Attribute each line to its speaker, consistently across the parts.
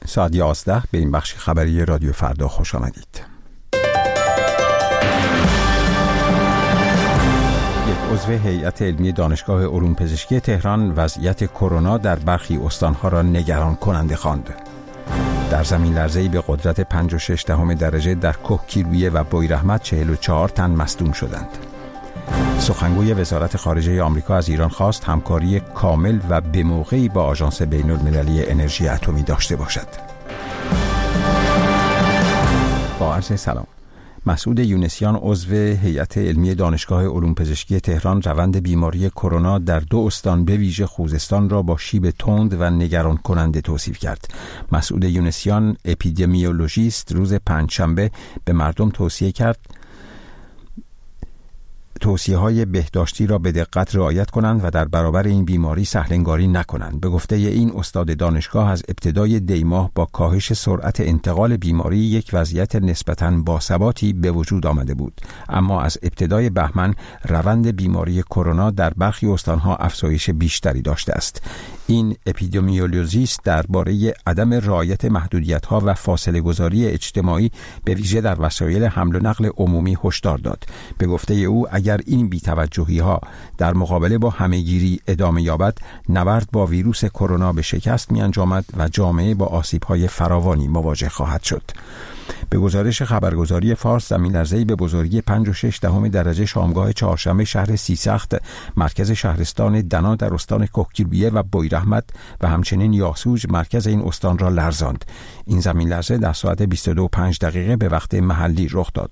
Speaker 1: ساعت 11 به این بخش خبری رادیو فردا خوش آمدید. یک عضو هیئت علمی دانشگاه علوم پزشکی تهران وضعیت کرونا در برخی استانها را نگران کننده خواند. در زمین لرزه‌ای به قدرت 5.6 درجه در کوهگیلویه و بویراحمد 44 تن مصدوم شدند. سخنگوی وزارت خارجه آمریکا از ایران خواست همکاری کامل و به موقعی با آژانس بین‌المللی انرژی اتمی داشته باشد. با عرض سلام. مسعود یونسیان عضو هیئت علمی دانشگاه علوم پزشکی تهران روند بیماری کرونا در 2 استان به ویژه خوزستان را با شیب تند و نگران کننده توصیف کرد. مسعود یونسیان اپیدمیولوژیست روز پنجشنبه به مردم توصیه‌های بهداشتی را به دقت رعایت کنند و در برابر این بیماری سهل‌انگاری نکنند. به گفته این استاد دانشگاه از ابتدای دی ماه با کاهش سرعت انتقال بیماری یک وضعیت نسبتاً باثباتی به وجود آمده بود، اما از ابتدای بهمن روند بیماری کرونا در برخی استان‌ها افزایش بیشتری داشته است. این اپیدمیولوژیست درباره عدم رعایت محدودیت‌ها و فاصله گذاری اجتماعی به ویژه در وسایل حمل و نقل عمومی هشدار داد. به گفته او اگر این بی‌توجهی‌ها در مقابله با همه‌گیری ادامه یابد، نبرد با ویروس کرونا به شکست می‌انجامد و جامعه با آسیب‌های فراوانی مواجه خواهد شد. به گزارش خبرگزاری فارس، زمین لرزه‌ای به بزرگی 5.6 درجه شامگاه چهارشنبه شهر سیسخت مرکز شهرستان دنا در استان کوهگیلویه و بویراحمد و همچنین یاسوج مرکز این استان را لرزاند. این زمین لرزه در ساعت 22:05 به وقت محلی رخ داد.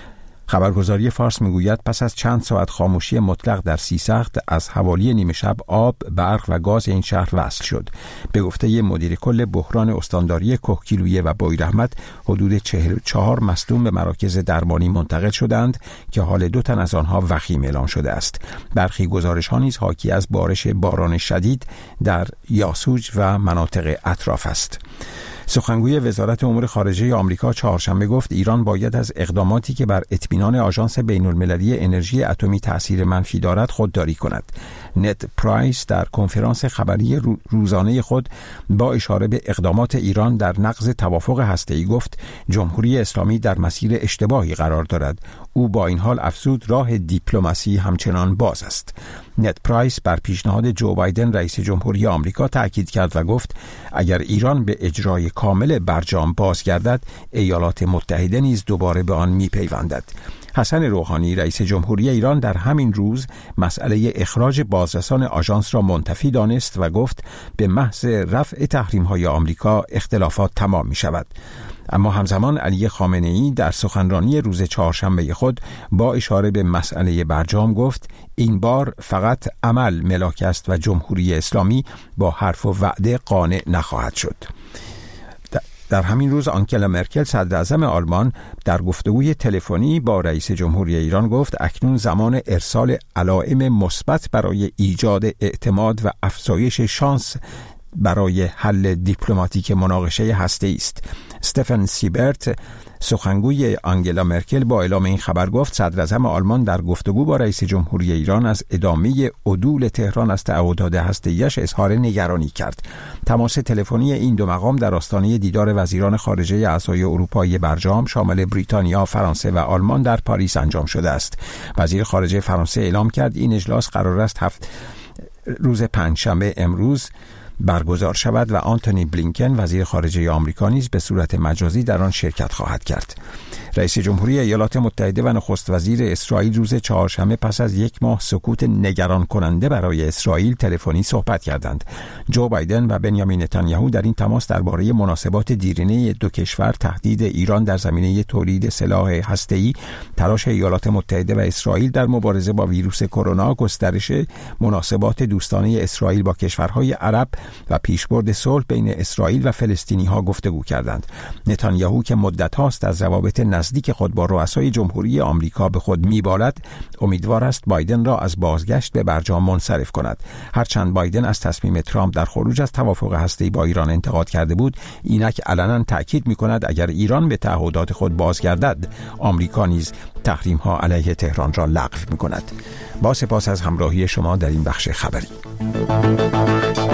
Speaker 1: خبرگزاری فارس میگوید پس از چند ساعت خاموشی مطلق در سیسخت از حوالی نیمه شب آب، برق و گاز این شهر وصل شد. به گفته مدیر کل بحران استانداری کوهگیلویه و بویراحمد حدود 44 مصدوم به مراکز درمانی منتقل شدند که حال 2 تن از آنها وخیم اعلام شده است. برخی گزارش‌ها نیز حاکی از بارش باران شدید در یاسوج و مناطق اطراف است. سخنگوی وزارت امور خارجه آمریکا چهارشنبه گفت ایران باید از اقداماتی که بر اطمینان آژانس بین‌المللی انرژی اتمی تأثیر منفی دارد خودداری کند. نت پرایس در کنفرانس خبری روزانه خود با اشاره به اقدامات ایران در نقض توافق هسته‌ای گفت جمهوری اسلامی در مسیر اشتباهی قرار دارد. او با این حال افزود راه دیپلماسی همچنان باز است. نت پرایس بر پیشنهاد جو بایدن رئیس جمهوری آمریکا تاکید کرد و گفت اگر ایران به اجرای کامل برجام بازگردد، ایالات متحده نیز دوباره به آن میپیوندد. حسن روحانی رئیس جمهوری ایران در همین روز مسئله اخراج بازرسان آژانس را منتفی دانست و گفت به محض رفع تحریم‌های آمریکا اختلافات تمام می‌شود. اما همزمان علی خامنه‌ای در سخنرانی روز چهارشنبه خود با اشاره به مسئله برجام گفت این بار فقط عمل ملاک است و جمهوری اسلامی با حرف و وعده قانع نخواهد شد. در همین روز آنگلا مرکل صدراعظم آلمان در گفتگوی تلفنی با رئیس جمهوری ایران گفت اکنون زمان ارسال علائم مثبت برای ایجاد اعتماد و افزایش شانس برای حل دیپلماتیک مناقشه هسته‌ای است. استفن سیبرت سخنگوی آنگلا مرکل با اعلام این خبر گفت صدراعظم آلمان در گفتگو با رئیس جمهوری ایران از ادامه عدول تهران از تعهدات هسته‌ایش اظهار نگرانی کرد. تماس تلفنی این 2 مقام در آستانه دیدار وزیران خارجه اعضای اروپایی برجام شامل بریتانیا، فرانسه و آلمان در پاریس انجام شده است. وزیر خارجه فرانسه اعلام کرد این اجلاس قرار است روز پنجشنبه امروز برگزار شود و آنتونی بلینکن وزیر خارجه آمریکا نیز به صورت مجازی در آن شرکت خواهد کرد. رئیس جمهوری ایالات متحده و نخست وزیر اسرائیل روز چهارشنبه پس از 1 ماه سکوت نگران کننده برای اسرائیل تلفنی صحبت کردند. جو بایدن و بنیامین نتانیاهو در این تماس درباره مناسبات دیرینه 2 کشور، تهدید ایران در زمینه تولید سلاح هسته‌ای، تلاش ایالات متحده و اسرائیل در مبارزه با ویروس کرونا، گسترش مناسبات دوستانه اسرائیل با کشورهای عرب و پیشبرد صلح بین اسرائیل و فلسطینی‌ها گفتگو کردند. نتانیاهو که مدت‌هاست از روابط نزدیک خود با رؤسای جمهوری آمریکا به خود می‌بالد، امیدوار است بایدن را از بازگشت به برجام منصرف کند. هرچند بایدن از تصمیم ترامپ در خروج از توافق هسته‌ای با ایران انتقاد کرده بود، اینک علنا تاکید می‌کند اگر ایران به تعهدات خود بازگردد، آمریکا نیز تحریم‌ها علیه تهران را لغو می‌کند. با سپاس از همراهی شما در این بخش خبری.